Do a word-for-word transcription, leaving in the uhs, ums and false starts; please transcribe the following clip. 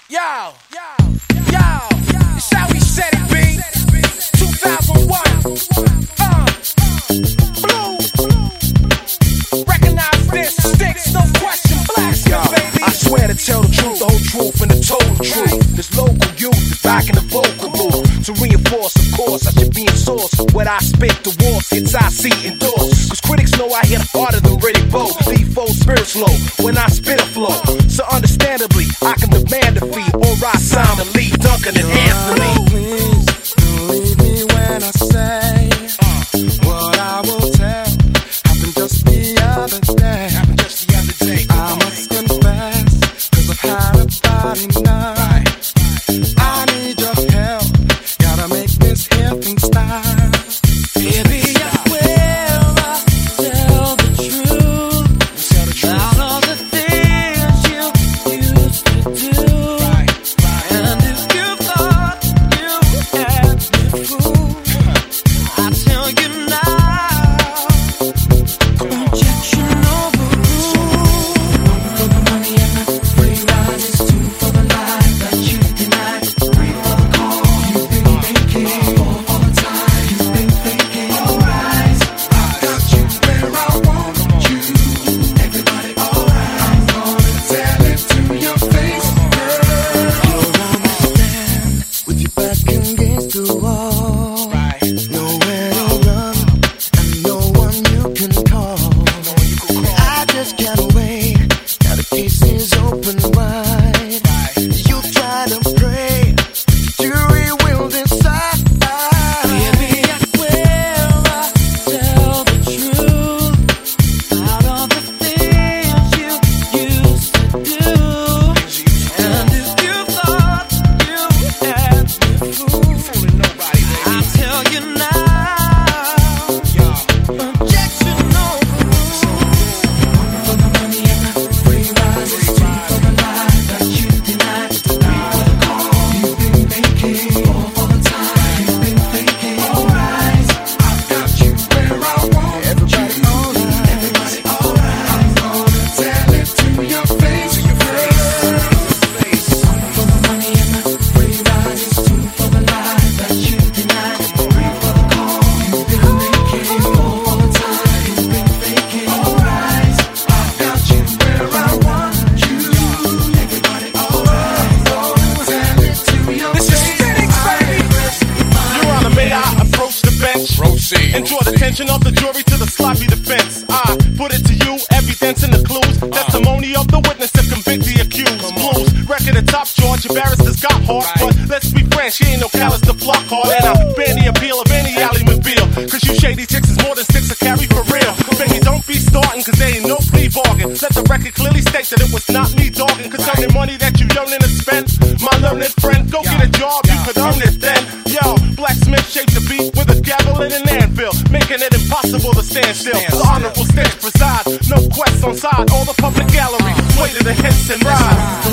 Yo, yo, yo, it's how we said it, B. two thousand one. Uh, blue. Recognize this, sticks, no question, Blacksmith, baby. I swear to tell the truth, the whole truth, and the total truth. This local youth is back in the vocal booth. To reinforce, of course, I should be in source. When I spit the walls, hits I see endorse. Cause critics know I hit harder than Riddick Bowe. Leave full spirits low when I spit a flow. So understandably, I can demand a fee or I sign the lead, Duncan and Anthony. Please don't leave me when I say what I will tell. Happened just the other day. Happened just the other day. I must confess, cause I've had about enough. I need your help. Gotta make this here thing stop. Baby, I will uh, tell the truth. Tell the truth. About all the things you used to do. Right, right. And if you thought you had me fooled, I tell you now, objection overruled. One for the money and the free ride is two for the life that you denied. Three for the call you've been making. Four for the time you've been thinking. Alright, I got you where I want you. Everybody, alright, I'm gonna tell it to your face, girl. You're on the stand with your back against the wall. Right. Nowhere to run and no one you can call. I just can't wait. Now the case is open wide. You try to pray, the jury will decide. Baby, I will uh, tell the truth about all the things you used to do. And if you thought you had me fooled, Fooling nobody, baby. I tell you now, objection overruled. One for the money and the free ride is two for the life that you denied. Three for the call you've been making. Four for the time you've been thinking. Alright, I've got you where I want you. Everybody alright. Everybody alright, I'm gonna tell it to your face, girl. One for the money and the free ride is two for the life that you denied. Three for the call you've been making. Four for the time you've been faking. Alright, I've got you where I want you. Everybody alright, I'm gonna tell it to your This is face. Phoenix, baby. Your Honor, may I approach the bench? Proceed. And draw the attention of the jury to the sloppy defense. I put it to you, evidence in the clues. Testimony of the witness to convict the accused. Blues, record at top George, your barristers got hard. But let's be frank, she ain't no callous to flock hard. And I ban the appeal of any alley mobile. Cause you shady chicks is more than six to carry for real. Baby, don't be starting, cause there ain't no plea bargain. Let the record clearly state that it was not me dogging. Concerning money that you yearning to spend, my learned friend, go get a job, you could earn it then. Yo, Blacksmith shaped the beat with a gavel and an anvil, making it impossible to stand still. The honorable stage presides, no quest on side, all the public gallery, way to the hits and rise.